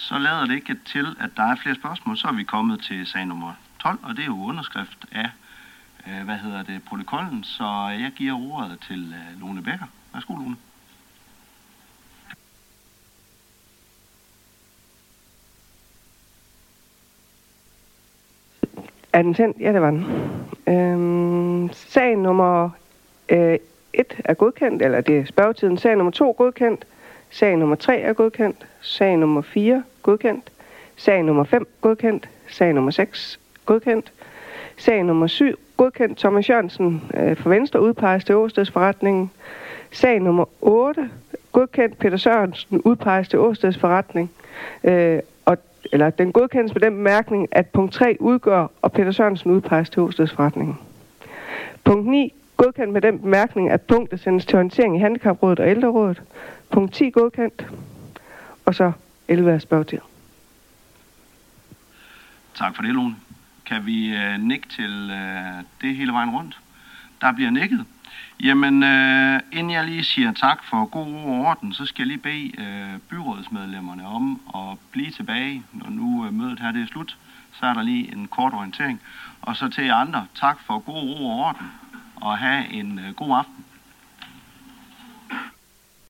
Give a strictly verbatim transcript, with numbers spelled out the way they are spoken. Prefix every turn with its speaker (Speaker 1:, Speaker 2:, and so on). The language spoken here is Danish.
Speaker 1: så lader det ikke til, at der er flere spørgsmål. Så er vi kommet til sag nummer tolv, og det er jo underskrift af, øh, hvad hedder det, protokollen. Så jeg giver ordet til øh, Lone Becker. Værsgo, Lone.
Speaker 2: Er den tændt? Ja, det var den. Øhm, sag nummer øh, et er godkendt, eller det er spørgetiden. Sag nummer to godkendt. Sag nummer tre er godkendt. Sag nummer fire godkendt. Sag nummer fem godkendt. Sag nummer seks godkendt. Sag nummer syv godkendt. Thomas Jørgensen øh, fra Venstre udpeges til Årstedsforretningen. Sag nummer otte godkendt. Peter Sørensen udpeges til Årstedsforretning. Øh, og eller den godkendes med den bemærkning, at punkt tre udgør, og Peter Sørensen udpeges til Årstedsforretningen. Punkt ni godkendt med den bemærkning, at punktet sendes til orientering i Handicaprådet og Ældrerådet. Punkt ti godkendt, og så elleve er spørgetid.
Speaker 1: Tak for det, Lone. Kan vi øh, nikke til øh, det hele vejen rundt? Der bliver nikket. Jamen, øh, inden jeg lige siger tak for god ro og orden, så skal jeg lige bede øh, byrådsmedlemmerne om at blive tilbage, når nu øh, mødet her det er slut. Så er der lige en kort orientering. Og så til jer andre, tak for god ro og orden, og have en øh, god aften.